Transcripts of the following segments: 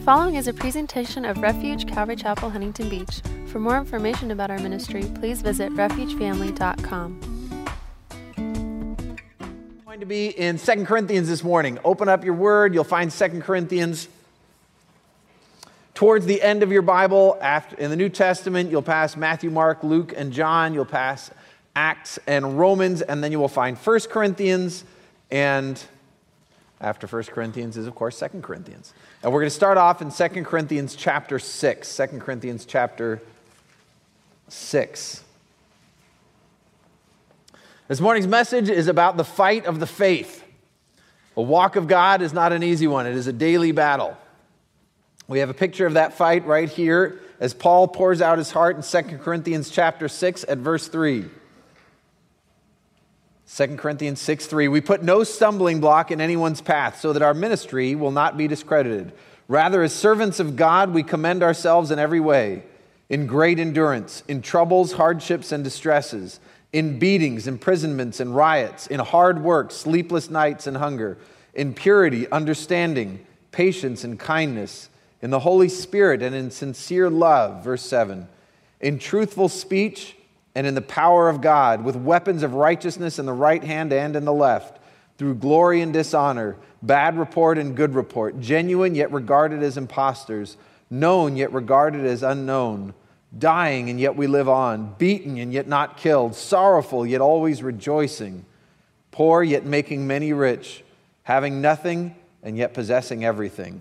following is a presentation of Refuge Calvary Chapel, Huntington Beach. For more information about our ministry, please visit refugefamily.com. We're going to be in 2 Corinthians this morning. Open up your word. You'll find 2 Corinthians towards the end of your Bible. In the New Testament, you'll pass Matthew, Mark, Luke, and John. You'll pass Acts and Romans, and then you will find 1 Corinthians, and after 1 Corinthians is, of course, 2 Corinthians. And we're going to start off in 2 Corinthians chapter 6. 2 Corinthians chapter 6. This morning's message is about the fight of the faith. The walk of God is not an easy one. It is a daily battle. We have a picture of that fight right here as Paul pours out his heart in 2 Corinthians chapter 6 at verse 3. 2 Corinthians 6:3, we put no stumbling block in anyone's path so that our ministry will not be discredited. Rather, as servants of God, we commend ourselves in every way, in great endurance, in troubles, hardships, and distresses, in beatings, imprisonments, and riots, in hard work, sleepless nights, and hunger, in purity, understanding, patience, and kindness, in the Holy Spirit, and in sincere love, verse 7, in truthful speech, and in the power of God, with weapons of righteousness in the right hand and in the left, through glory and dishonor, bad report and good report, genuine yet regarded as impostors, known yet regarded as unknown, dying and yet we live on, beaten and yet not killed, sorrowful yet always rejoicing, poor yet making many rich, having nothing and yet possessing everything.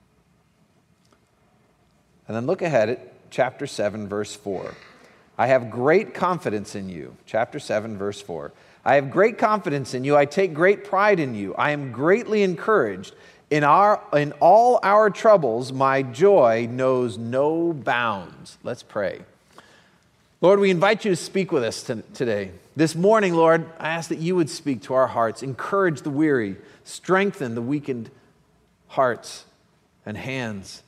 And then look ahead at chapter 7, verse 4. I have great confidence in you. Chapter 7, verse 4. I have great confidence in you. I take great pride in you. I am greatly encouraged. In all our troubles, my joy knows no bounds. Let's pray. Lord, we invite you to speak with us today. This morning, Lord, I ask that you would speak to our hearts, encourage the weary, strengthen the weakened hearts and hands.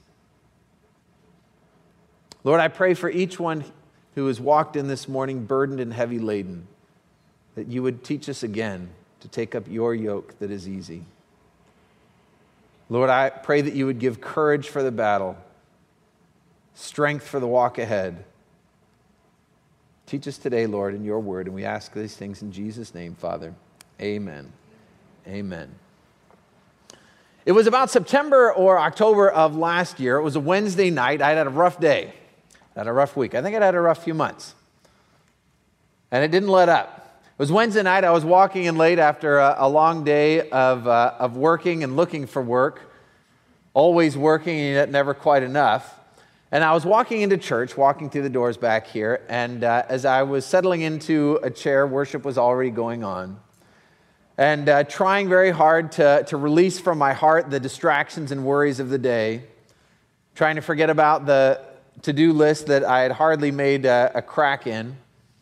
Lord, I pray for each one who has walked in this morning burdened and heavy laden, that you would teach us again to take up your yoke that is easy. Lord, I pray that you would give courage for the battle, strength for the walk ahead. Teach us today, Lord, in your word, and we ask these things in Jesus' name, Father. Amen. Amen. It was about September or October of last year. It was a Wednesday night. I had a rough day. I had a rough week. I think I'd had a rough few months. And it didn't let up. It was Wednesday night. I was walking in late after a long day of working and looking for work. Always working and yet never quite enough. And I was walking into church, walking through the doors back here. And as I was settling into a chair, worship was already going on. And trying very hard to release from my heart the distractions and worries of the day. Trying to forget about the to-do list that I had hardly made a crack in.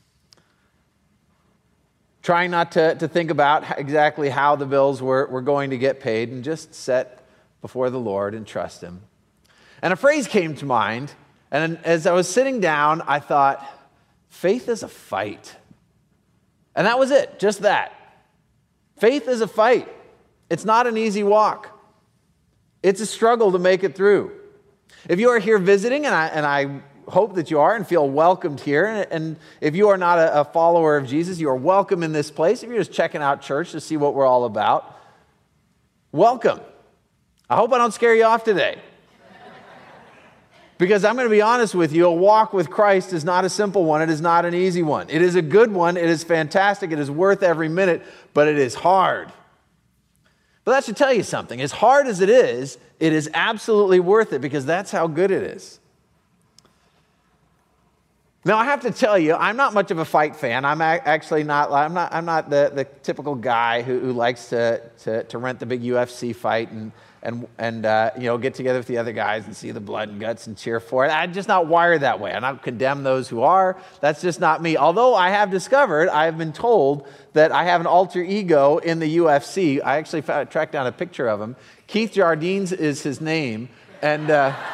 Trying not to think about exactly how the bills were going to get paid and just set before the Lord and trust Him. And a phrase came to mind, and as I was sitting down, I thought, faith is a fight. And that was it, just that. Faith is a fight. It's not an easy walk. It's a struggle to make it through. If you are here visiting, and I hope that you are and feel welcomed here, and if you are not a follower of Jesus, you are welcome in this place. If you're just checking out church to see what we're all about, welcome. I hope I don't scare you off today. Because I'm going to be honest with you, a walk with Christ is not a simple one. It is not an easy one. It is a good one. It is fantastic. It is worth every minute, but it is hard. But that should tell you something. As hard as it is absolutely worth it because that's how good it is. Now, I have to tell you, I'm not much of a fight fan. I'm not the typical guy who likes to rent the big UFC fight and get together with the other guys and see the blood and guts and cheer for it. I'm just not wired that way. I don't condemn those who are. That's just not me. Although I have been told that I have an alter ego in the UFC. I actually tracked down a picture of him. Keith Jardines is his name. And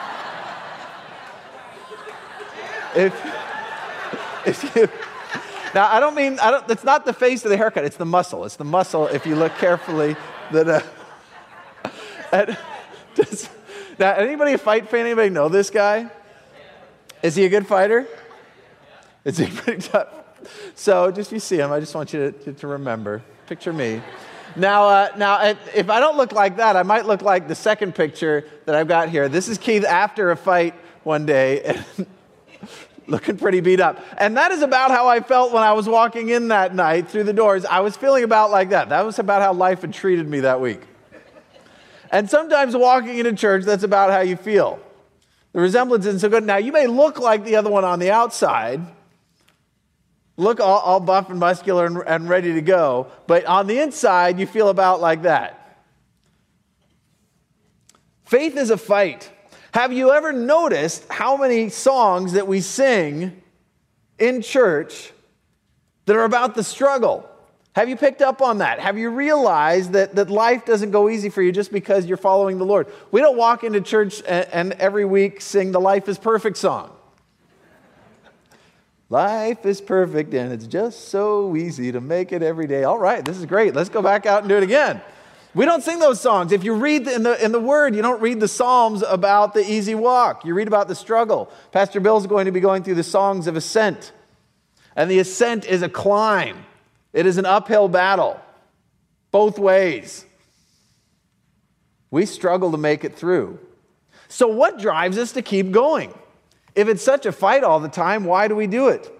if you... Now, it's not the face of the haircut. It's the muscle. It's the muscle, if you look carefully, that... Now, anybody a fight fan? Anybody know this guy? Is he a good fighter? Is he pretty tough? So just if you see him, I just want you to remember. Picture me. Now, if I don't look like that, I might look like the second picture that I've got here. This is Keith after a fight one day, and looking pretty beat up. And that is about how I felt when I was walking in that night through the doors. I was feeling about like that. That was about how life had treated me that week. And sometimes walking into church, that's about how you feel. The resemblance isn't so good. Now, you may look like the other one on the outside, look all buff and muscular and ready to go, but on the inside, you feel about like that. Faith is a fight. Have you ever noticed how many songs that we sing in church that are about the struggle? Have you picked up on that? Have you realized that life doesn't go easy for you just because you're following the Lord? We don't walk into church and every week sing the Life is Perfect song. Life is perfect and it's just so easy to make it every day. All right, this is great. Let's go back out and do it again. We don't sing those songs. If you read in the Word, you don't read the Psalms about the easy walk. You read about the struggle. Pastor Bill's going to be going through the songs of ascent. And the ascent is a climb. It is an uphill battle, both ways. We struggle to make it through. So what drives us to keep going? If it's such a fight all the time, why do we do it?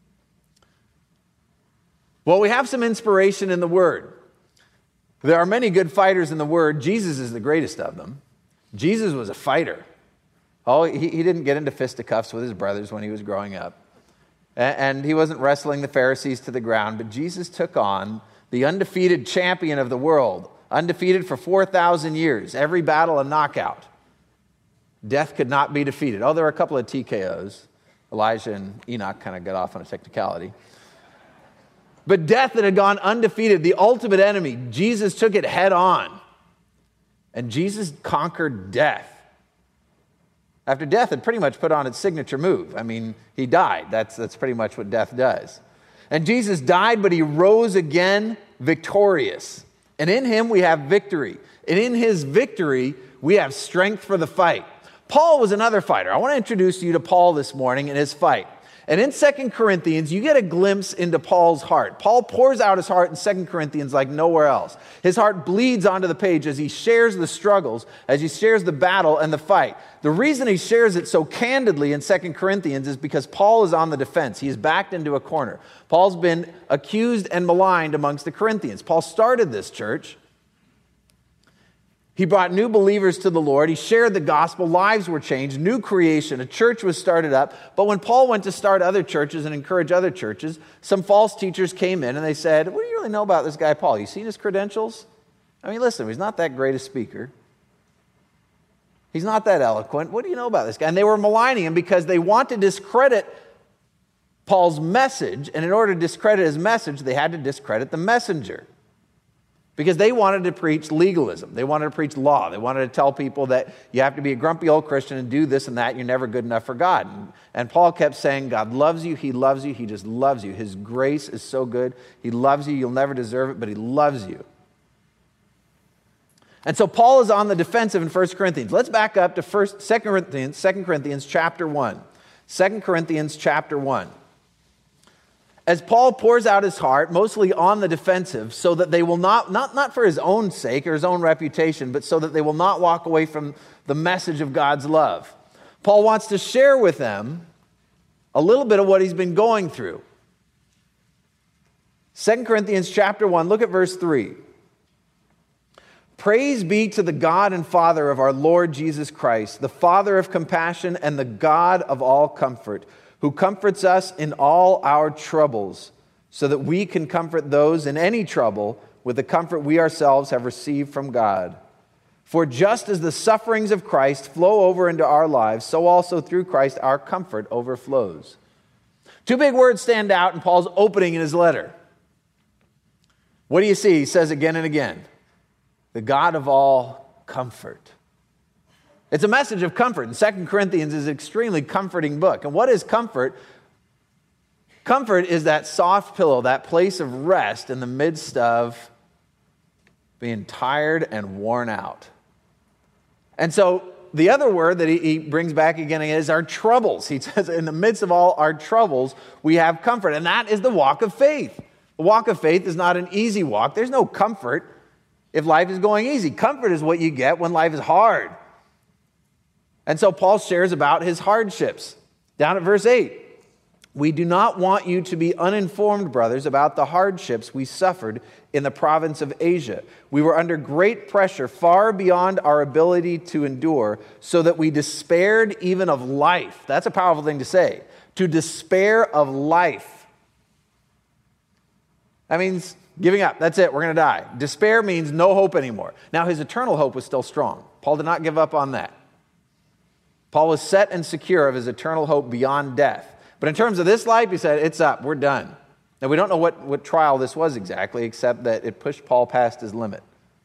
Well, we have some inspiration in the Word. There are many good fighters in the Word. Jesus is the greatest of them. Jesus was a fighter. Oh, he didn't get into fisticuffs with his brothers when he was growing up. And he wasn't wrestling the Pharisees to the ground, but Jesus took on the undefeated champion of the world, undefeated for 4,000 years, every battle a knockout. Death could not be defeated. Oh, there were a couple of TKOs. Elijah and Enoch kind of got off on a technicality. But death that had gone undefeated, the ultimate enemy, Jesus took it head on. And Jesus conquered death. After death had pretty much put on its signature move. I mean, he died. That's pretty much what death does. And Jesus died, but he rose again victorious. And in him we have victory. And in his victory, we have strength for the fight. Paul was another fighter. I want to introduce you to Paul this morning and his fight. And in 2 Corinthians, you get a glimpse into Paul's heart. Paul pours out his heart in 2 Corinthians like nowhere else. His heart bleeds onto the page as he shares the struggles, as he shares the battle and the fight. The reason he shares it so candidly in 2 Corinthians is because Paul is on the defense. He is backed into a corner. Paul's been accused and maligned amongst the Corinthians. Paul started this church. He brought new believers to the Lord. He shared the gospel. Lives were changed. New creation. A church was started up. But when Paul went to start other churches and encourage other churches, some false teachers came in and they said, what do you really know about this guy Paul? You seen his credentials? I mean, listen, he's not that great a speaker. He's not that eloquent. What do you know about this guy? And they were maligning him because they want to discredit Paul's message. And in order to discredit his message, they had to discredit the messenger. Because they wanted to preach legalism. They wanted to preach law. They wanted to tell people that you have to be a grumpy old Christian and do this and that. You're never good enough for God. And Paul kept saying, God loves you. He loves you. He just loves you. His grace is so good. He loves you. You'll never deserve it, but he loves you. And so Paul is on the defensive in 1 Corinthians. Let's back up to 2 Corinthians chapter 1. 2 Corinthians chapter 1. As Paul pours out his heart, mostly on the defensive, so that they will not for his own sake or his own reputation, but so that they will not walk away from the message of God's love. Paul wants to share with them a little bit of what he's been going through. 2 Corinthians chapter 1, look at verse 3. Praise be to the God and Father of our Lord Jesus Christ, the Father of compassion and the God of all comfort, who comforts us in all our troubles, so that we can comfort those in any trouble with the comfort we ourselves have received from God. For just as the sufferings of Christ flow over into our lives, so also through Christ our comfort overflows. Two big words stand out in Paul's opening in his letter. What do you see? He says again and again, the God of all comfort. It's a message of comfort. And 2 Corinthians is an extremely comforting book. And what is comfort? Comfort is that soft pillow, that place of rest in the midst of being tired and worn out. And so the other word that he brings back again is our troubles. He says, in the midst of all our troubles, we have comfort. And that is the walk of faith. The walk of faith is not an easy walk. There's no comfort if life is going easy. Comfort is what you get when life is hard. And so Paul shares about his hardships. Down at verse 8, we do not want you to be uninformed, brothers, about the hardships we suffered in the province of Asia. We were under great pressure, far beyond our ability to endure, so that we despaired even of life. That's a powerful thing to say. To despair of life. That means giving up. That's it. We're going to die. Despair means no hope anymore. Now, his eternal hope was still strong. Paul did not give up on that. Paul was set and secure of his eternal hope beyond death. But in terms of this life, he said, it's up, we're done. Now, we don't know what trial this was exactly, except that it pushed Paul past his limit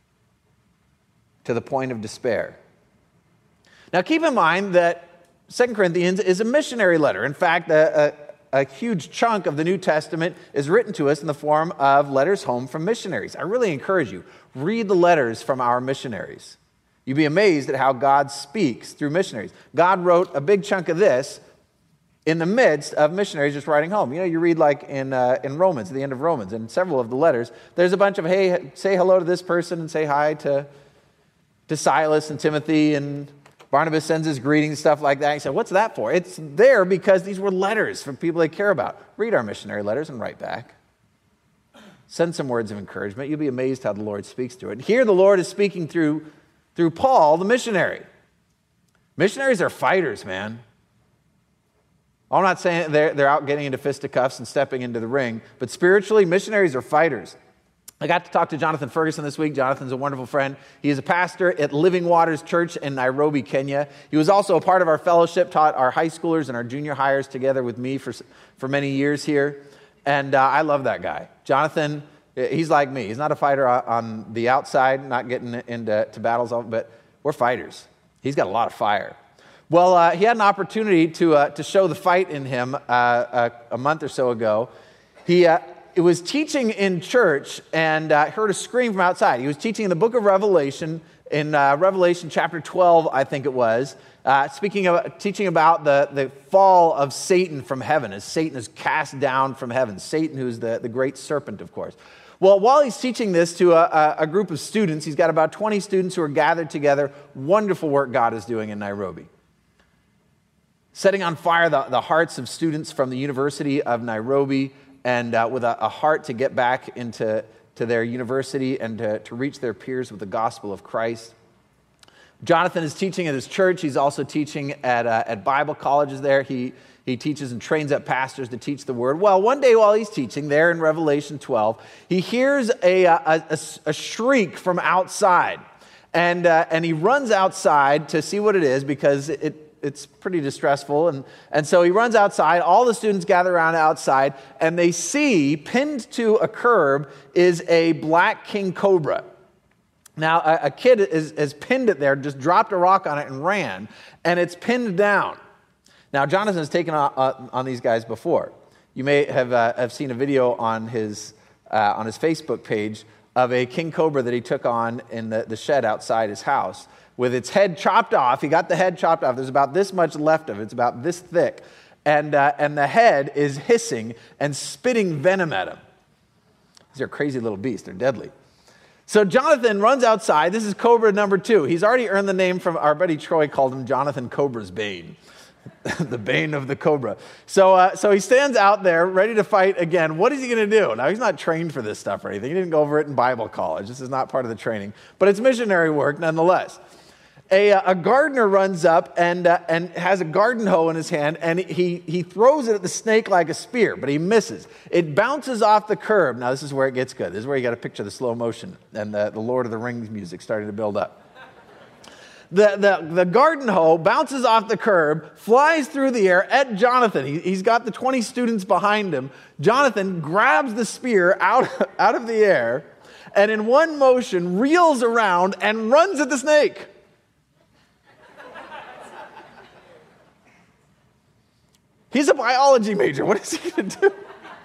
to the point of despair. Now, keep in mind that 2 Corinthians is a missionary letter. In fact, a huge chunk of the New Testament is written to us in the form of letters home from missionaries. I really encourage you, read the letters from our missionaries. You'd be amazed at how God speaks through missionaries. God wrote a big chunk of this in the midst of missionaries just writing home. You know, you read like in Romans, at the end of Romans, and several of the letters, there's a bunch of, hey, say hello to this person and say hi to Silas and Timothy, and Barnabas sends his greetings, stuff like that. He said, what's that for? It's there because these were letters from people they care about. Read our missionary letters and write back. Send some words of encouragement. You'll be amazed how the Lord speaks through it. Here the Lord is speaking through Paul, the missionary. Missionaries are fighters, man. I'm not saying they're out getting into fisticuffs and stepping into the ring, but spiritually, missionaries are fighters. I got to talk to Jonathan Ferguson this week. Jonathan's a wonderful friend. He is a pastor at Living Waters Church in Nairobi, Kenya. He was also a part of our fellowship, taught our high schoolers and our junior hires together with me for many years here. And I love that guy. Jonathan, he's like me. He's not a fighter on the outside, not getting into battles, but we're fighters. He's got a lot of fire. Well, he had an opportunity to show the fight in him a month or so ago. He was teaching in church and heard a scream from outside. He was teaching in the book of Revelation, in Revelation chapter 12, I think it was, teaching about the fall of Satan from heaven, as Satan is cast down from heaven. Satan, who's the great serpent, of course. Well, while he's teaching this to a group of students, he's got about 20 students who are gathered together. Wonderful work God is doing in Nairobi. Setting on fire the hearts of students from the University of Nairobi, and with a heart to get back into their university and to reach their peers with the gospel of Christ. Jonathan is teaching at his church. He's also teaching at Bible colleges there. He teaches and trains up pastors to teach the word. Well, one day while he's teaching there in Revelation 12, he hears a shriek from outside. And he runs outside to see what it is because it's pretty distressful. And so he runs outside. All the students gather around outside, and they see pinned to a curb is a black king cobra. Now, a kid has pinned it there, just dropped a rock on it and ran, and it's pinned down. Now, Jonathan has taken on these guys before. You may have seen a video on his Facebook page of a king cobra that he took on in the shed outside his house with its head chopped off. He got the head chopped off. There's about this much left of it. It's about this thick. And the head is hissing and spitting venom at him. These are crazy little beasts. They're deadly. So Jonathan runs outside. This is Cobra number 2. He's already earned the name from our buddy Troy, called him Jonathan Cobra's Bane. The bane of the cobra. So he stands out there ready to fight again. What is he going to do? Now, he's not trained for this stuff or anything. He didn't go over it in Bible college. This is not part of the training. But it's missionary work nonetheless. A gardener runs up and has a garden hoe in his hand, and he throws it at the snake like a spear, but he misses. It bounces off the curb. Now, this is where it gets good. This is where you got to picture the slow motion and the Lord of the Rings music starting to build up. The garden hoe bounces off the curb, flies through the air at Jonathan. He's got the 20 students behind him. Jonathan grabs the spear out of the air, and in one motion reels around and runs at the snake. He's a biology major. What is he going to do?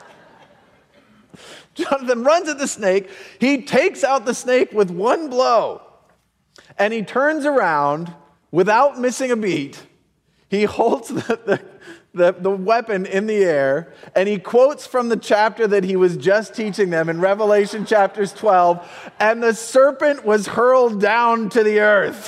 Jonathan runs at the snake. He takes out the snake with one blow. And he turns around without missing a beat, he holds the weapon in the air, and he quotes from the chapter that he was just teaching them in Revelation chapters 12, and the serpent was hurled down to the earth.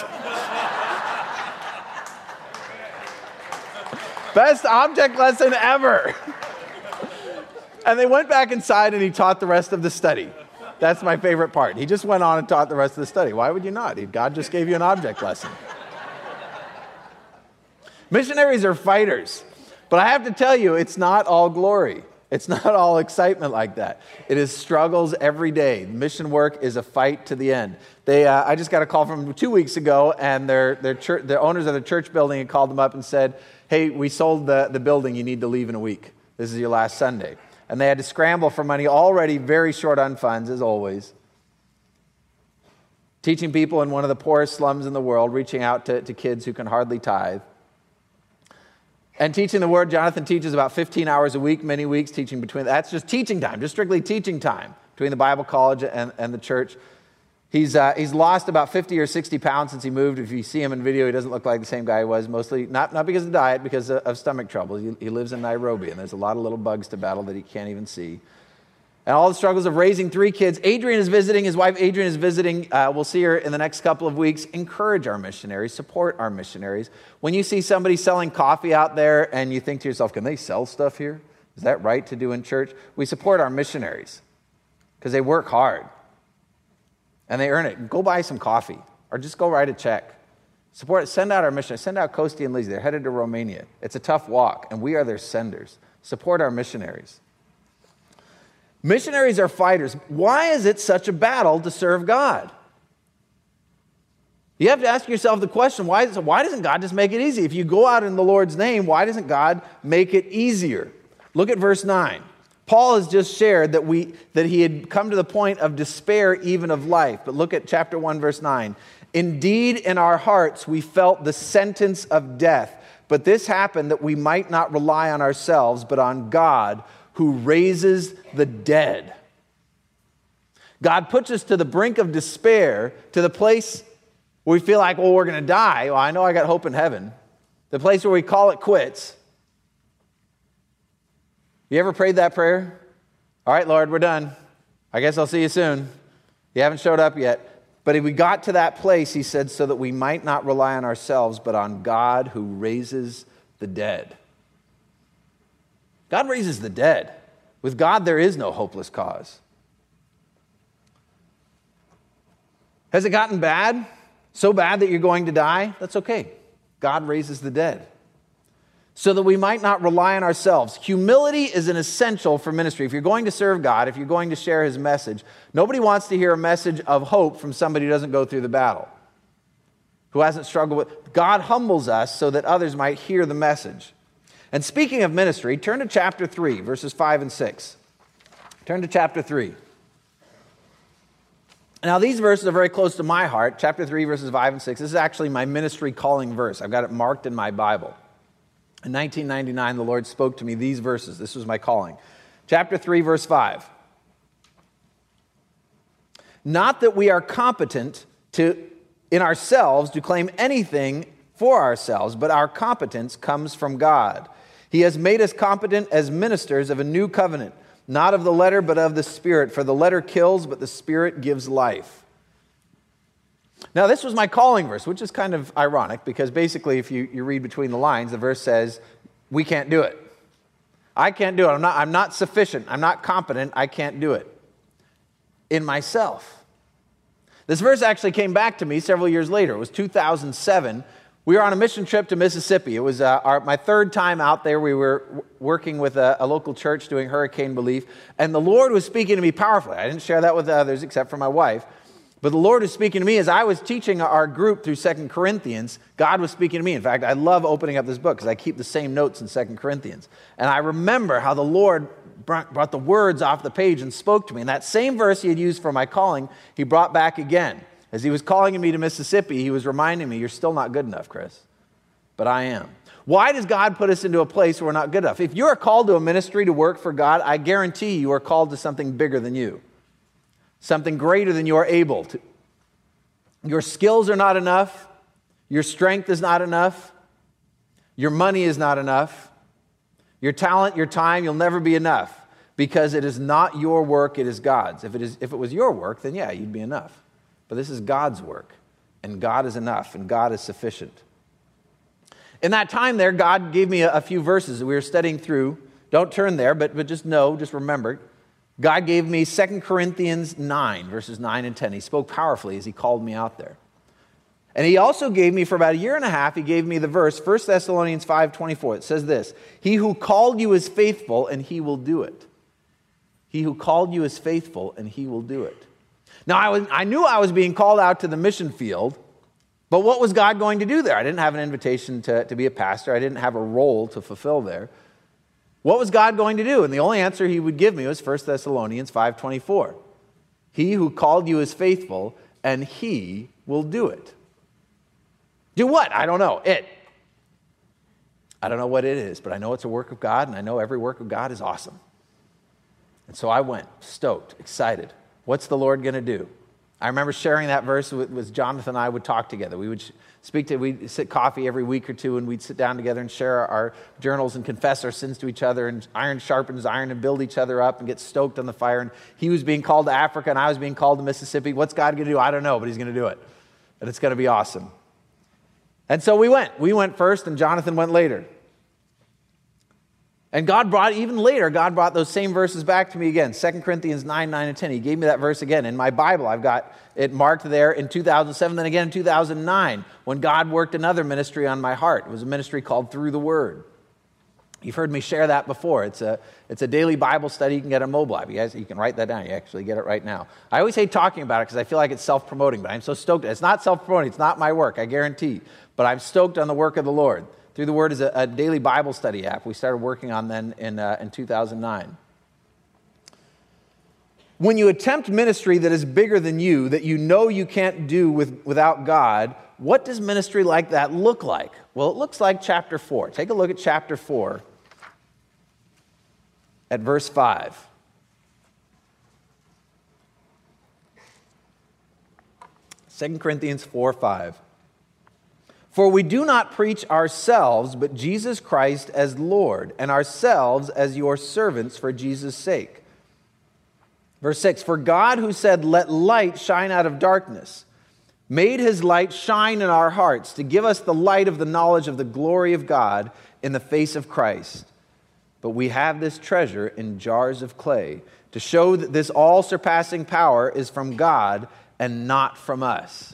Best object lesson ever. And they went back inside and he taught the rest of the study. That's my favorite part. He just went on and taught the rest of the study. Why would you not? God just gave you an object lesson. Missionaries are fighters. But I have to tell you, it's not all glory. It's not all excitement like that. It is struggles every day. Mission work is a fight to the end. I just got a call from 2 weeks ago, and the owners of the church building had called them up and said, hey, we sold the building. You need to leave in a week. This is your last Sunday. And they had to scramble for money, already very short on funds, as always. Teaching people in one of the poorest slums in the world, reaching out to kids who can hardly tithe. And teaching the Word. Jonathan teaches about 15 hours a week, many weeks teaching between. That's just teaching time, just strictly teaching time between the Bible college and the church. He's lost about 50 or 60 pounds since he moved. If you see him in video, he doesn't look like the same guy he was, mostly not because of diet, because of stomach trouble. He lives in Nairobi, and there's a lot of little bugs to battle that he can't even see. And all the struggles of raising 3 kids. Adrian is visiting. His wife Adrian is visiting. We'll see her in the next couple of weeks. Encourage our missionaries. Support our missionaries. When you see somebody selling coffee out there and you think to yourself, can they sell stuff here? Is that right to do in church? We support our missionaries because they work hard. And they earn it. Go buy some coffee or just go write a check. Support it. Send out our missionaries. Send out Kosti and Lizzie. They're headed to Romania. It's a tough walk, and we are their senders. Support our missionaries. Missionaries are fighters. Why is it such a battle to serve God? You have to ask yourself the question, why doesn't God just make it easy? If you go out in the Lord's name, why doesn't God make it easier? Look at verse 9. Paul has just shared that he had come to the point of despair even of life. But look at chapter 1, verse 9. Indeed, in our hearts we felt the sentence of death, but this happened that we might not rely on ourselves, but on God who raises the dead. God puts us to the brink of despair, to the place where we feel like, well, we're going to die. Well, I know I got hope in heaven. The place where we call it quits. You ever prayed that prayer? All right, Lord, we're done. I guess I'll see you soon. You haven't showed up yet. But if we got to that place, he said, so that we might not rely on ourselves, but on God who raises the dead. God raises the dead. With God, there is no hopeless cause. Has it gotten bad? So bad that you're going to die? That's okay. God raises the dead. So that we might not rely on ourselves. Humility is an essential for ministry. If you're going to serve God, if you're going to share his message, nobody wants to hear a message of hope from somebody who doesn't go through the battle, who hasn't struggled with. God humbles us so that others might hear the message. And speaking of ministry, turn to chapter 3, verses 5 and 6. Turn to chapter 3. Now, these verses are very close to my heart. Chapter 3, verses 5 and 6. This is actually my ministry calling verse. I've got it marked in my Bible. In 1999, the Lord spoke to me these verses. This was my calling. Chapter 3, verse 5. Not that we are competent in ourselves to claim anything for ourselves, but our competence comes from God. He has made us competent as ministers of a new covenant, not of the letter, but of the Spirit. For the letter kills, but the Spirit gives life. Now, this was my calling verse, which is kind of ironic because basically if you read between the lines, the verse says, we can't do it. I can't do it. I'm not sufficient. I'm not competent. I can't do it in myself. This verse actually came back to me several years later. It was 2007. We were on a mission trip to Mississippi. It was my third time out there. We were working with a local church doing hurricane relief, and the Lord was speaking to me powerfully. I didn't share that with others except for my wife. But the Lord was speaking to me as I was teaching our group through 2 Corinthians. God was speaking to me. In fact, I love opening up this book because I keep the same notes in 2 Corinthians. And I remember how the Lord brought the words off the page and spoke to me. And that same verse he had used for my calling, he brought back again. As he was calling me to Mississippi, he was reminding me, you're still not good enough, Chris. But I am. Why does God put us into a place where we're not good enough? If you are called to a ministry to work for God, I guarantee you are called to something bigger than you. Something greater than you are able to. Your skills are not enough. Your strength is not enough. Your money is not enough. Your talent, your time, you'll never be enough because it is not your work, it is God's. If it was your work, then yeah, you'd be enough. But this is God's work, and God is enough, and God is sufficient. In that time there, God gave me a few verses that we were studying through. Don't turn there, but just remember. God gave me 2 Corinthians 9, verses 9 and 10. He spoke powerfully as he called me out there. And he also gave me, for about a year and a half, he gave me the verse, 1 Thessalonians 5:24. It says this, "He who called you is faithful, and he will do it." He who called you is faithful, and he will do it. Now, I knew I was being called out to the mission field, but what was God going to do there? I didn't have an invitation to be a pastor. I didn't have a role to fulfill there. What was God going to do? And the only answer he would give me was 1 Thessalonians 5:24. He who called you is faithful, and he will do it. Do what? I don't know. I don't know what it is, but I know it's a work of God, and I know every work of God is awesome. And so I went, stoked, excited. What's the Lord going to do? I remember sharing that verse with Jonathan and I would talk together. We'd sit coffee every week or two, and we'd sit down together and share our journals and confess our sins to each other, and iron sharpens iron, and build each other up and get stoked on the fire. And he was being called to Africa, and I was being called to Mississippi. What's God going to do? I don't know, but he's going to do it. And it's going to be awesome. And so we went. We went first, and Jonathan went later. And God brought those same verses back to me again. 2 Corinthians 9, 9, and 10. He gave me that verse again. In my Bible, I've got it marked there in 2007, then again in 2009, when God worked another ministry on my heart. It was a ministry called Through the Word. You've heard me share that before. It's a daily Bible study you can get on mobile app. You can write that down. You actually get it right now. I always hate talking about it because I feel like it's self-promoting, but I'm so stoked. It's not self-promoting. It's not my work, I guarantee. But I'm stoked on the work of the Lord. Through the Word is a daily Bible study app we started working on then in 2009. When you attempt ministry that is bigger than you, that you know you can't do without God, what does ministry like that look like? Well, it looks like chapter 4. Take a look at chapter 4 at verse 5. Second Corinthians 4:5. For we do not preach ourselves, but Jesus Christ as Lord, and ourselves as your servants for Jesus' sake. Verse 6, for God who said, let light shine out of darkness, made his light shine in our hearts to give us the light of the knowledge of the glory of God in the face of Christ. But we have this treasure in jars of clay to show that this all-surpassing power is from God and not from us.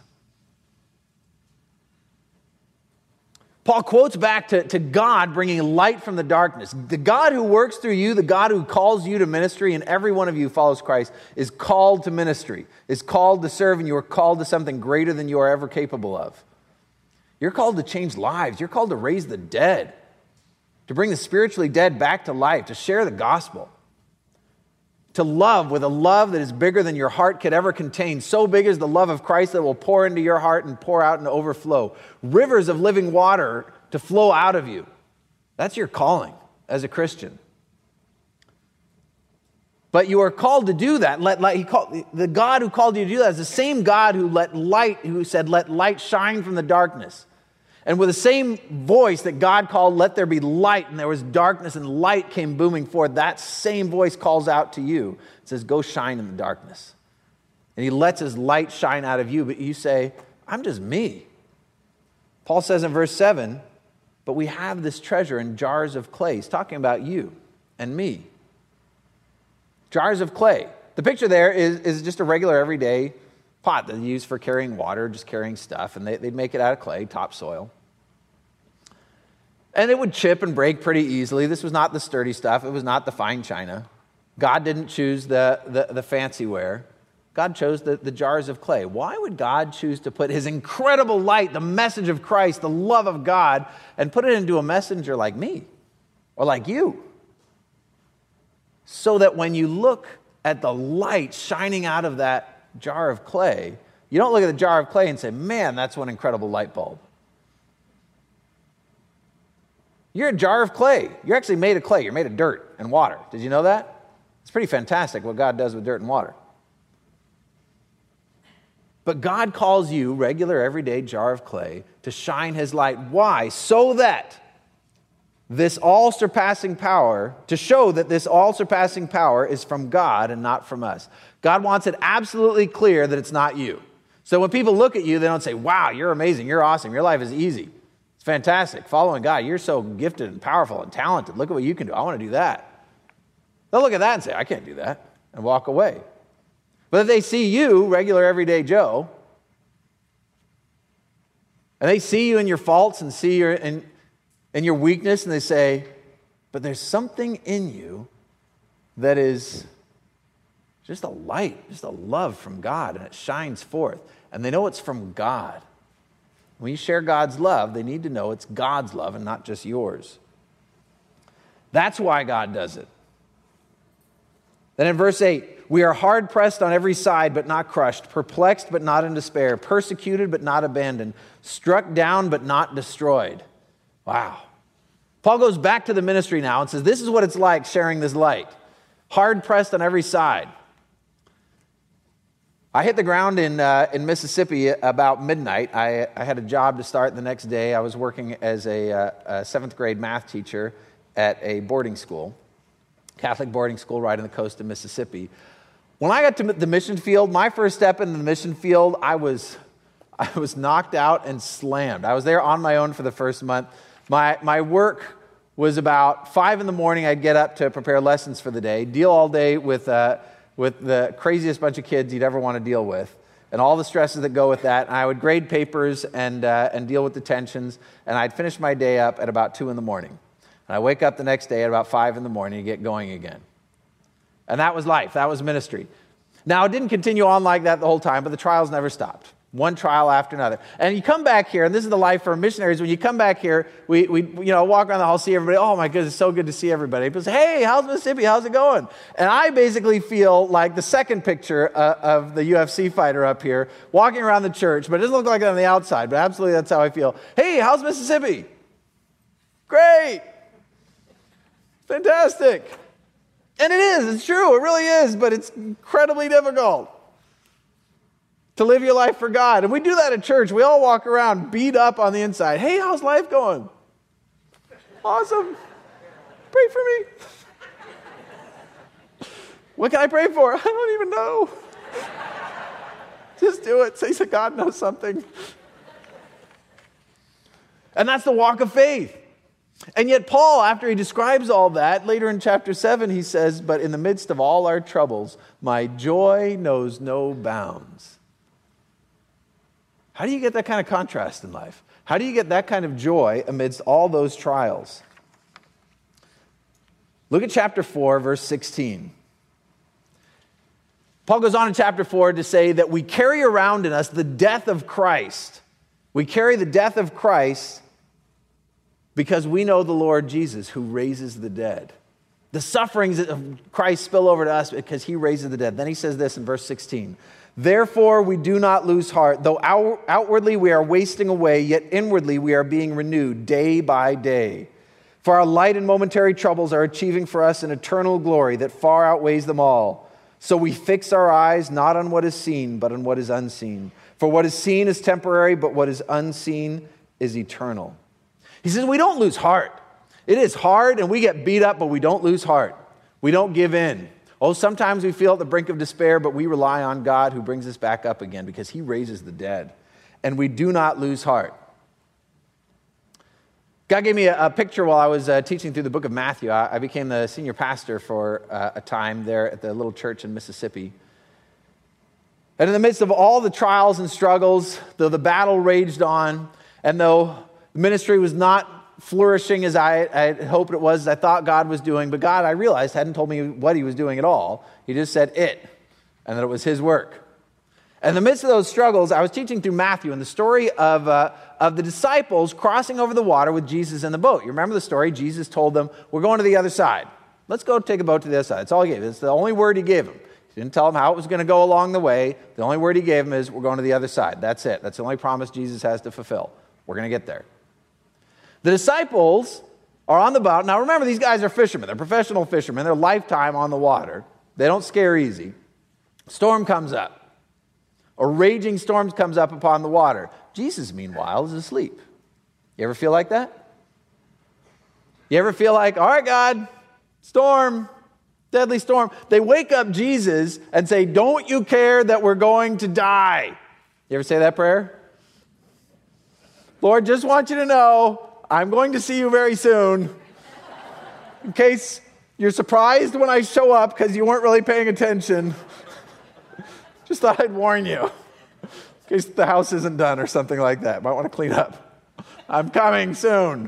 Paul quotes back to God bringing light from the darkness. The God who works through you, the God who calls you to ministry, and every one of you who follows Christ, is called to ministry, is called to serve, and you are called to something greater than you are ever capable of. You're called to change lives. You're called to raise the dead, to bring the spiritually dead back to life, to share the gospel, to love with a love that is bigger than your heart could ever contain. So big is the love of Christ that will pour into your heart and pour out and overflow. Rivers of living water to flow out of you. That's your calling as a Christian. But you are called to do that. The God who called you to do that is the same God who said, let light shine from the darkness. And with the same voice that God called, let there be light, and there was darkness, and light came booming forth, that same voice calls out to you. It says, go shine in the darkness. And he lets his light shine out of you, but you say, I'm just me. Paul says in verse 7, but we have this treasure in jars of clay. He's talking about you and me. Jars of clay. The picture there is just a regular everyday pot that they use for carrying water, just carrying stuff, and they'd make it out of clay, topsoil. And it would chip and break pretty easily. This was not the sturdy stuff. It was not the fine china. God didn't choose the fancy ware. God chose the jars of clay. Why would God choose to put his incredible light, the message of Christ, the love of God, and put it into a messenger like me or like you? So that when you look at the light shining out of that jar of clay, you don't look at the jar of clay and say, man, that's one incredible light bulb. You're a jar of clay. You're actually made of clay. You're made of dirt and water. Did you know that? It's pretty fantastic what God does with dirt and water. But God calls you, regular, everyday jar of clay, to shine his light. Why? So that this all-surpassing power, to show that this all-surpassing power is from God and not from us. God wants it absolutely clear that it's not you. So when people look at you, they don't say, wow, you're amazing, you're awesome, your life is easy. It's fantastic. Following God, you're so gifted and powerful and talented. Look at what you can do. I want to do that. They'll look at that and say, I can't do that, and walk away. But if they see you, regular, everyday Joe, and they see you in your faults and see your in your weakness, and they say, but there's something in you that is just a light, just a love from God, and it shines forth. And they know it's from God. When you share God's love, they need to know it's God's love and not just yours. That's why God does it. Then in verse 8, we are hard-pressed on every side, but not crushed, perplexed, but not in despair, persecuted, but not abandoned, struck down, but not destroyed. Wow. Paul goes back to the ministry now and says, this is what it's like sharing this light. Hard-pressed on every side. I hit the ground in Mississippi about midnight. I had a job to start the next day. I was working as a seventh grade math teacher at a boarding school, Catholic boarding school right on the coast of Mississippi. When I got to the mission field, my first step into the mission field, I was knocked out and slammed. I was there on my own for the first month. My work was about 5 in the morning. I'd get up to prepare lessons for the day, deal all day with the craziest bunch of kids you'd ever want to deal with, and all the stresses that go with that. And I would grade papers and deal with the tensions, and I'd finish my day up at about 2 in the morning. And I wake up the next day at about 5 in the morning to get going again. And that was life. That was ministry. Now, it didn't continue on like that the whole time, but the trials never stopped. One trial after another. And you come back here, and this is the life for missionaries. When you come back here, we walk around the hall, see everybody. Oh, my goodness, it's so good to see everybody. People say, hey, how's Mississippi? How's it going? And I basically feel like the second picture of the UFC fighter up here, walking around the church, but it doesn't look like it on the outside, but absolutely that's how I feel. Hey, how's Mississippi? Great. Fantastic. And it is. It's true. It really is, but it's incredibly difficult to live your life for God. And we do that at church. We all walk around beat up on the inside. Hey, how's life going? Awesome. Pray for me. What can I pray for? I don't even know. Just do it. Say that God knows something. And that's the walk of faith. And yet Paul, after he describes all that, later in chapter 7, he says, but in the midst of all our troubles, my joy knows no bounds. How do you get that kind of contrast in life? How do you get that kind of joy amidst all those trials? Look at chapter 4, verse 16. Paul goes on in chapter 4 to say that we carry around in us the death of Christ. We carry the death of Christ because we know the Lord Jesus who raises the dead. The sufferings of Christ spill over to us because he raises the dead. Then he says this in verse 16. Therefore we do not lose heart. Though outwardly we are wasting away, yet inwardly we are being renewed day by day. For our light and momentary troubles are achieving for us an eternal glory that far outweighs them all. So we fix our eyes not on what is seen, but on what is unseen. For what is seen is temporary, but what is unseen is eternal. He says we don't lose heart. It is hard and we get beat up, but we don't lose heart. We don't give in. Oh, sometimes we feel at the brink of despair, but we rely on God who brings us back up again because he raises the dead. And we do not lose heart. God gave me a picture while I was teaching through the book of Matthew. I became the senior pastor for a time there at the little church in Mississippi. And in the midst of all the trials and struggles, though the battle raged on, and though the ministry was not flourishing as I hoped it was, as I thought God was doing, but God, I realized, hadn't told me what he was doing at all. He just said it, and that it was his work. And in the midst of those struggles, I was teaching through Matthew and the story of the disciples crossing over the water with Jesus in the boat. You remember the story? Jesus told them, we're going to the other side. Let's go take a boat to the other side. That's all he gave. It's the only word he gave them. He didn't tell them how it was going to go along the way. The only word he gave them is, we're going to the other side. That's it. That's the only promise Jesus has to fulfill. We're going to get there. The disciples are on the boat. Now remember, these guys are fishermen. They're professional fishermen. They're lifetime on the water. They don't scare easy. Storm comes up. A raging storm comes up upon the water. Jesus, meanwhile, is asleep. You ever feel like that? You ever feel like, all right, God, storm, deadly storm. They wake up Jesus and say, don't you care that we're going to die? You ever say that prayer? Lord, just want you to know, I'm going to see you very soon. In case you're surprised when I show up because you weren't really paying attention. Just thought I'd warn you. In case the house isn't done or something like that. Might want to clean up. I'm coming soon.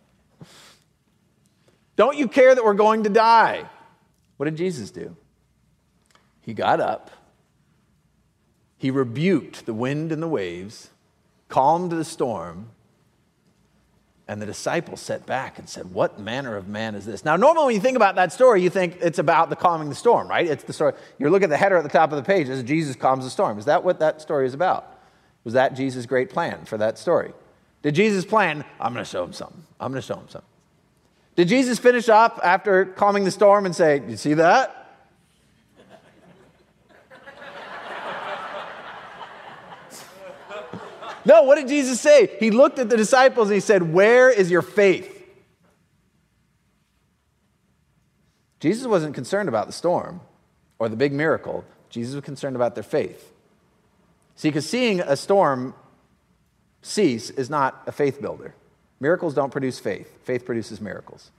Don't you care that we're going to die? What did Jesus do? He got up. He rebuked the wind and the waves, calmed the storm, and the disciples sat back and said, what manner of man is this? Now, normally when you think about that story, you think it's about the calming the storm, right? It's the story. You look at the header at the top of the page as Jesus calms the storm. Is that what that story is about? Was that Jesus' great plan for that story? Did Jesus plan, I'm going to show him something. I'm going to show him something. Did Jesus finish up after calming the storm and say, you see that? No, what did Jesus say? He looked at the disciples and he said, where is your faith? Jesus wasn't concerned about the storm or the big miracle. Jesus was concerned about their faith. See, because seeing a storm cease is not a faith builder. Miracles don't produce faith. Faith produces miracles.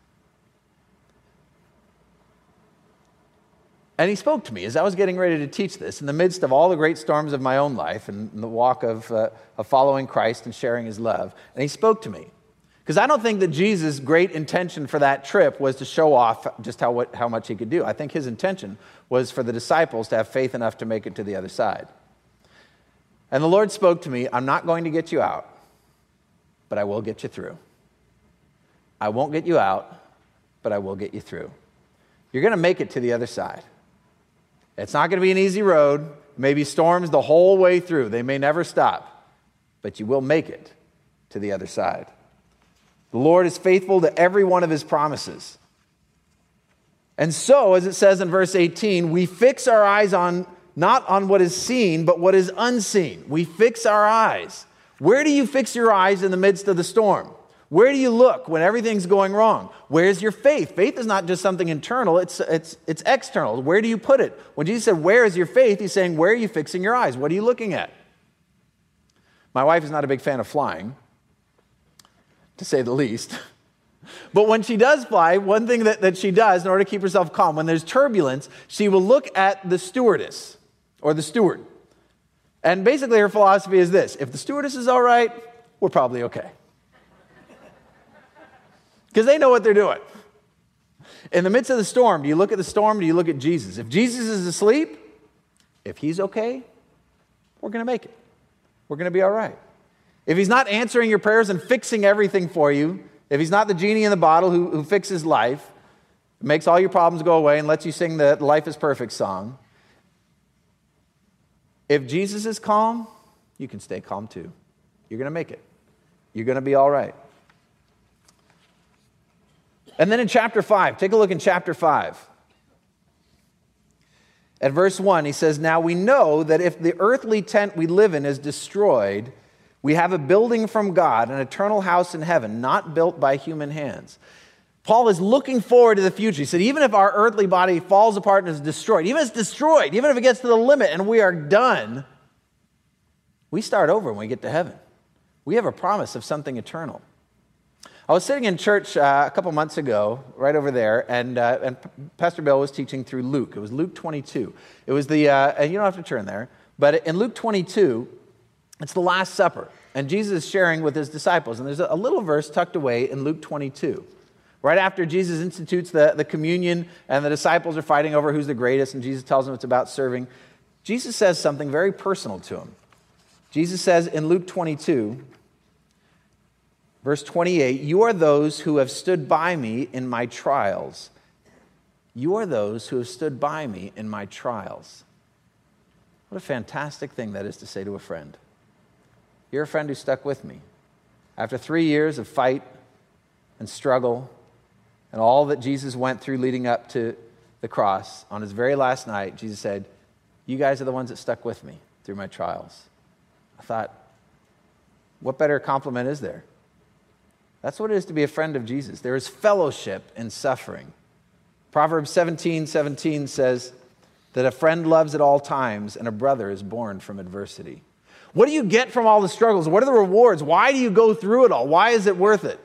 And he spoke to me as I was getting ready to teach this in the midst of all the great storms of my own life and the walk of following Christ and sharing his love. And he spoke to me. Because I don't think that Jesus' great intention for that trip was to show off just how much he could do. I think his intention was for the disciples to have faith enough to make it to the other side. And the Lord spoke to me, I'm not going to get you out, but I will get you through. I won't get you out, but I will get you through. You're going to make it to the other side. It's not going to be an easy road. Maybe storms the whole way through. They may never stop, but you will make it to the other side. The Lord is faithful to every one of his promises. And so, as it says in verse 18, we fix our eyes not on what is seen, but what is unseen. We fix our eyes. Where do you fix your eyes in the midst of the storm? Where do you look when everything's going wrong? Where's your faith? Faith is not just something internal, it's external. Where do you put it? When Jesus said, where is your faith? He's saying, where are you fixing your eyes? What are you looking at? My wife is not a big fan of flying, to say the least. But when she does fly, one thing that she does in order to keep herself calm, when there's turbulence, she will look at the stewardess or the steward. And basically her philosophy is this: if the stewardess is all right, we're probably okay. Because they know what they're doing. In the midst of the storm, do you look at the storm? Do you look at Jesus? If Jesus is asleep, if he's okay, we're going to make it. We're going to be all right. If he's not answering your prayers and fixing everything for you, if he's not the genie in the bottle who fixes life, makes all your problems go away and lets you sing the Life is Perfect song, if Jesus is calm, you can stay calm too. You're going to make it. You're going to be all right. And then in chapter 5, take a look in chapter 5. At verse 1, he says, now we know that if the earthly tent we live in is destroyed, we have a building from God, an eternal house in heaven, not built by human hands. Paul is looking forward to the future. He said, even if our earthly body falls apart and is destroyed, even if it's destroyed, even if it gets to the limit and we are done, we start over when we get to heaven. We have a promise of something eternal. I was sitting in church a couple months ago, right over there, and Pastor Bill was teaching through Luke. It was Luke 22. It was and you don't have to turn there, but in Luke 22, it's the Last Supper, and Jesus is sharing with his disciples, and there's a little verse tucked away in Luke 22. Right after Jesus institutes the communion, and the disciples are fighting over who's the greatest, and Jesus tells them it's about serving, Jesus says something very personal to them. Jesus says in Luke 22, verse 28, you are those who have stood by me in my trials. You are those who have stood by me in my trials. What a fantastic thing that is to say to a friend. You're a friend who stuck with me. After 3 years of fight and struggle and all that Jesus went through leading up to the cross, on his very last night, Jesus said, you guys are the ones that stuck with me through my trials. I thought, what better compliment is there? That's what it is to be a friend of Jesus. There is fellowship in suffering. Proverbs 17:17 says that a friend loves at all times and a brother is born from adversity. What do you get from all the struggles? What are the rewards? Why do you go through it all? Why is it worth it?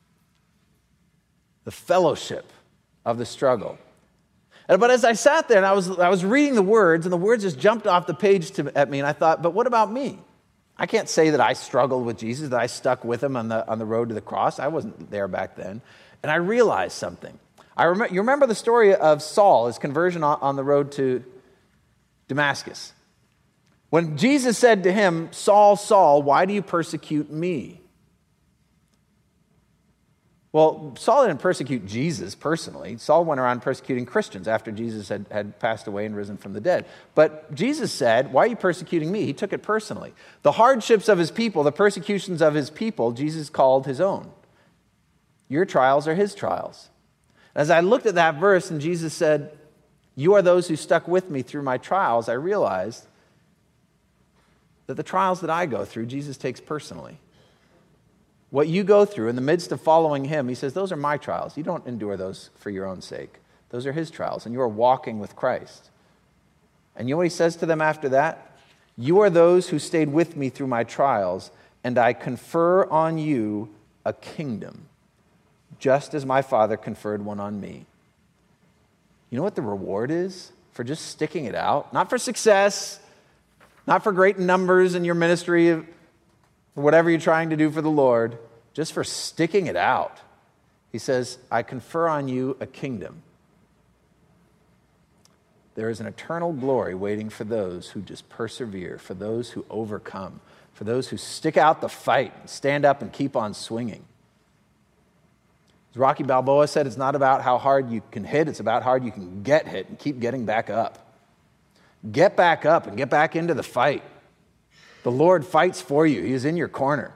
The fellowship of the struggle. But as I sat there and I was reading the words, and the words just jumped off the page at me, and I thought, but what about me? I can't say that I struggled with Jesus, that I stuck with him on the road to the cross. I wasn't there back then. And I realized something. You remember the story of Saul, his conversion on the road to Damascus. When Jesus said to him, Saul, Saul, why do you persecute me? Well, Saul didn't persecute Jesus personally. Saul went around persecuting Christians after Jesus had passed away and risen from the dead. But Jesus said, why are you persecuting me? He took it personally. The hardships of his people, the persecutions of his people, Jesus called his own. Your trials are his trials. As I looked at that verse and Jesus said, you are those who stuck with me through my trials, I realized that the trials that I go through, Jesus takes personally. What you go through in the midst of following him, he says, those are my trials. You don't endure those for your own sake. Those are his trials, and you are walking with Christ. And you know what he says to them after that? You are those who stayed with me through my trials, and I confer on you a kingdom, just as my Father conferred one on me. You know what the reward is for just sticking it out? Not for success, not for great numbers in your ministry, or whatever you're trying to do for the Lord, just for sticking it out. He says, I confer on you a kingdom. There is an eternal glory waiting for those who just persevere, for those who overcome, for those who stick out the fight, stand up and keep on swinging. As Rocky Balboa said, it's not about how hard you can hit, it's about how hard you can get hit and keep getting back up. Get back up and get back into the fight. The Lord fights for you. He is in your corner.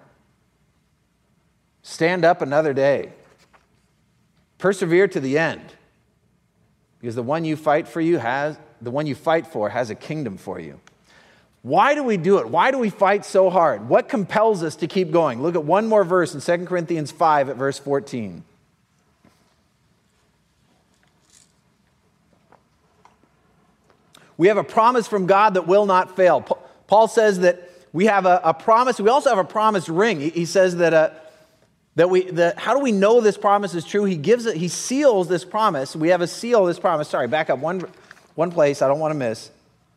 Stand up another day. Persevere to the end. Because the one you fight for has a kingdom for you. Why do we do it? Why do we fight so hard? What compels us to keep going? Look at one more verse in 2 Corinthians 5 at verse 14. We have a promise from God that will not fail. Paul says that we have a promise. We also have a promise ring. He says that how do we know this promise is true? He seals this promise. We have a seal of this promise. Sorry, back up one place I don't want to miss.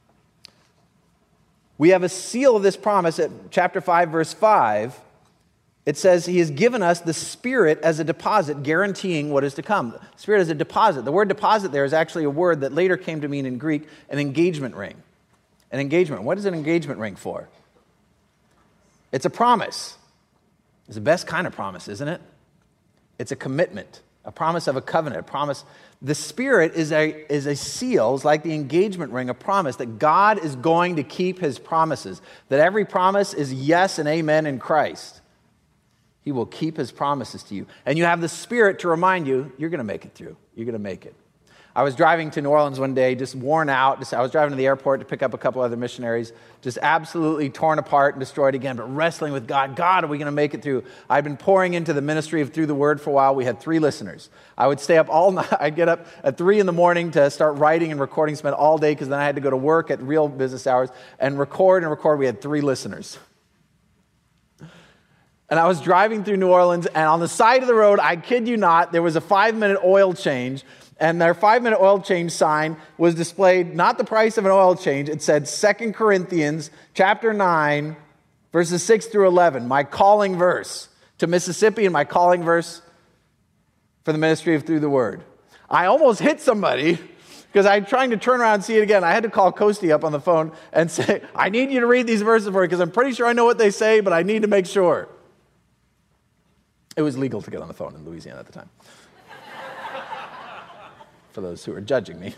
We have a seal of this promise at chapter 5, verse 5. It says he has given us the Spirit as a deposit, guaranteeing what is to come. Spirit as a deposit. The word deposit there is actually a word that later came to mean in Greek an engagement ring. An engagement. What is an engagement ring for? It's a promise. It's the best kind of promise, isn't it? It's a commitment, a promise of a covenant, a promise. The Spirit is a seal, it's like the engagement ring, a promise that God is going to keep his promises, that every promise is yes and amen in Christ. He will keep his promises to you. And you have the Spirit to remind you, you're going to make it through. You're going to make it. I was driving to New Orleans one day, just worn out. I was driving to the airport to pick up a couple other missionaries, just absolutely torn apart and destroyed again, but wrestling with God. God, are we going to make it through? I'd been pouring into the ministry of Through the Word for a while. We had 3 listeners. I would stay up all night. I'd get up at 3 in the morning to start writing and recording, spend all day, because then I had to go to work at real business hours and record. We had 3 listeners. And I was driving through New Orleans, and on the side of the road, I kid you not, there was a 5-minute oil change. And their 5-minute oil change sign was displayed, not the price of an oil change. It said 2 Corinthians chapter 9, verses 6 through 11, my calling verse to Mississippi and my calling verse for the ministry of Through the Word. I almost hit somebody because I'm trying to turn around and see it again. I had to call Coasty up on the phone and say, I need you to read these verses for me because I'm pretty sure I know what they say, but I need to make sure. It was legal to get on the phone in Louisiana at the time. For those who are judging me.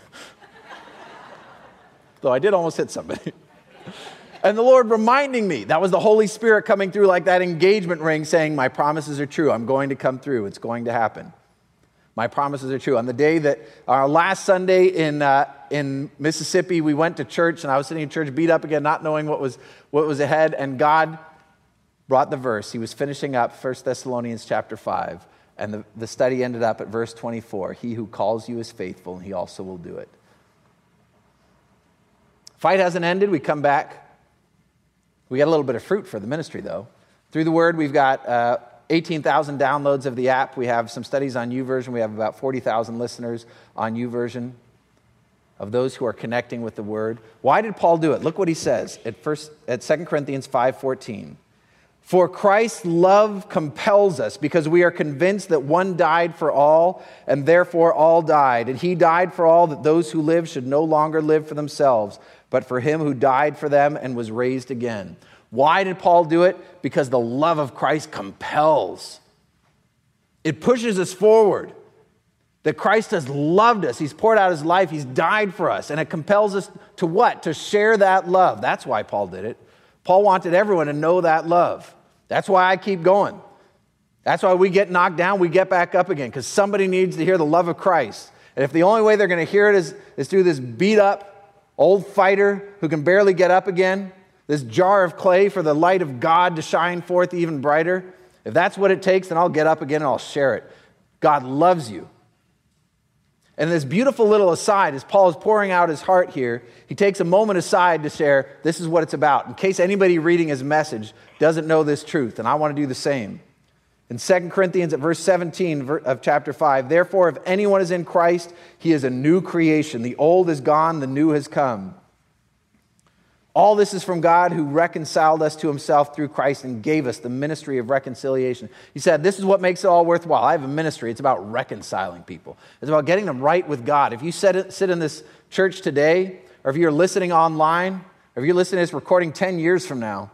Though I did almost hit somebody. And the Lord reminding me, that was the Holy Spirit coming through like that engagement ring saying, my promises are true. I'm going to come through. It's going to happen. My promises are true. On the day that our last Sunday in Mississippi, we went to church, and I was sitting in church beat up again, not knowing what was ahead, and God brought the verse. He was finishing up 1 Thessalonians chapter 5, and the study ended up at verse 24. He who calls you is faithful, and he also will do it. Fight hasn't ended. We come back. We got a little bit of fruit for the ministry, though. Through the Word, we've got 18,000 downloads of the app. We have some studies on YouVersion. We have about 40,000 listeners on YouVersion of those who are connecting with the Word. Why did Paul do it? Look what he says at 2 Corinthians 5:14. For Christ's love compels us, because we are convinced that one died for all, and therefore all died. And he died for all, that those who live should no longer live for themselves, but for him who died for them and was raised again. Why did Paul do it? Because the love of Christ compels. It pushes us forward. That Christ has loved us. He's poured out his life. He's died for us. And it compels us to what? To share that love. That's why Paul did it. Paul wanted everyone to know that love. That's why I keep going. That's why we get knocked down, we get back up again, because somebody needs to hear the love of Christ. And if the only way they're going to hear it is through this beat up old fighter who can barely get up again, this jar of clay for the light of God to shine forth even brighter, if that's what it takes, then I'll get up again and I'll share it. God loves you. And this beautiful little aside, as Paul is pouring out his heart here, he takes a moment aside to share, this is what it's about, in case anybody reading his message doesn't know this truth, and I want to do the same. In 2 Corinthians at verse 17 of chapter 5, therefore, if anyone is in Christ, he is a new creation. The old is gone, the new has come. All this is from God, who reconciled us to himself through Christ and gave us the ministry of reconciliation. He said, this is what makes it all worthwhile. I have a ministry. It's about reconciling people. It's about getting them right with God. If you sit in this church today, or if you're listening online, or if you're listening to this recording 10 years from now,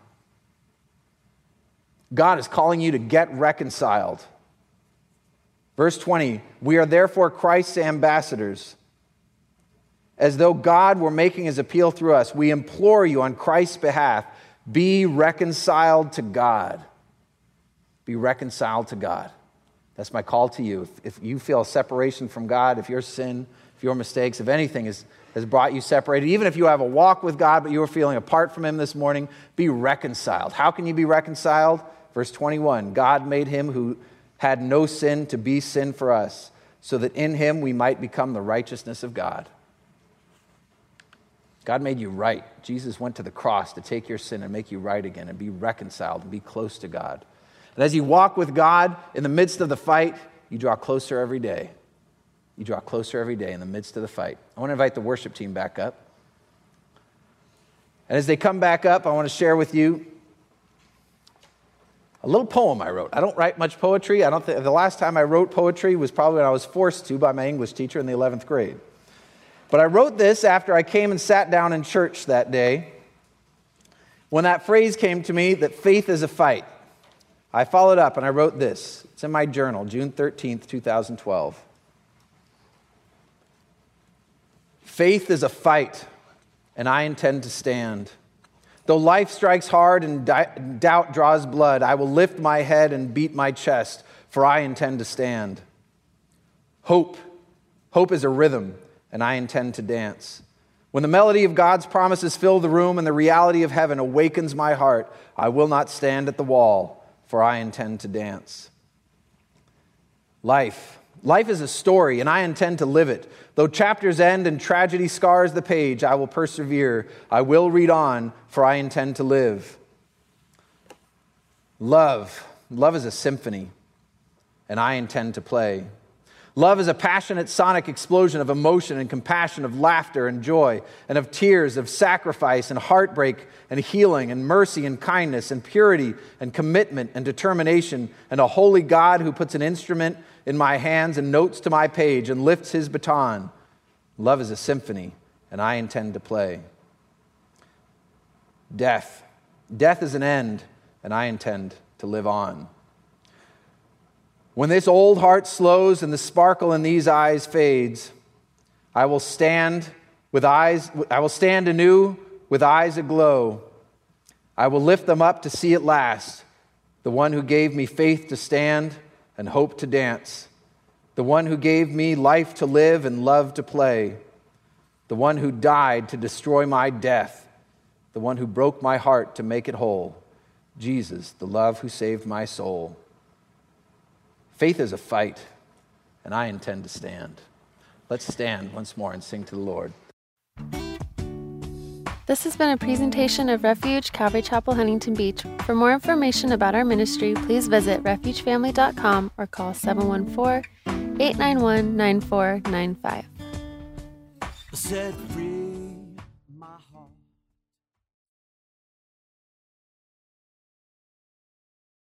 God is calling you to get reconciled. Verse 20, we are therefore Christ's ambassadors. As though God were making his appeal through us, we implore you on Christ's behalf, be reconciled to God. Be reconciled to God. That's my call to you. If you feel a separation from God, if your sin, if your mistakes, if anything has brought you separated, even if you have a walk with God, but you are feeling apart from him this morning, be reconciled. How can you be reconciled? Verse 21, God made him who had no sin to be sin for us, so that in him we might become the righteousness of God. God made you right. Jesus went to the cross to take your sin and make you right again and be reconciled and be close to God. And as you walk with God in the midst of the fight, you draw closer every day. You draw closer every day in the midst of the fight. I want to invite the worship team back up. And as they come back up, I want to share with you a little poem I wrote. I don't write much poetry. The last time I wrote poetry was probably when I was forced to by my English teacher in the 11th grade. But I wrote this after I came and sat down in church that day, when that phrase came to me that faith is a fight. I followed up and I wrote this. It's in my journal, June 13th, 2012. Faith is a fight, and I intend to stand. Though life strikes hard and doubt draws blood, I will lift my head and beat my chest, for I intend to stand. Hope is a rhythm, and I intend to dance. When the melody of God's promises fill the room and the reality of heaven awakens my heart, I will not stand at the wall, for I intend to dance. Life is a story, and I intend to live it. Though chapters end and tragedy scars the page, I will persevere. I will read on, for I intend to live. Love is a symphony, and I intend to play. Love is a passionate sonic explosion of emotion and compassion, of laughter and joy, and of tears, of sacrifice and heartbreak and healing and mercy and kindness and purity and commitment and determination, and a holy God who puts an instrument in my hands and notes to my page and lifts his baton. Love is a symphony, and I intend to play. Death is an end, and I intend to live on. When this old heart slows and the sparkle in these eyes fades, I will stand anew with eyes aglow. I will lift them up to see at last the one who gave me faith to stand and hope to dance, the the one who gave me life to live and love to play, the one who died to destroy my death, the one who broke my heart to make it whole, Jesus, the love who saved my soul. Faith is a fight, and I intend to stand. Let's stand once more and sing to the Lord. This has been a presentation of Refuge Calvary Chapel, Huntington Beach. For more information about our ministry, please visit refugefamily.com or call 714-891-9495. Set free.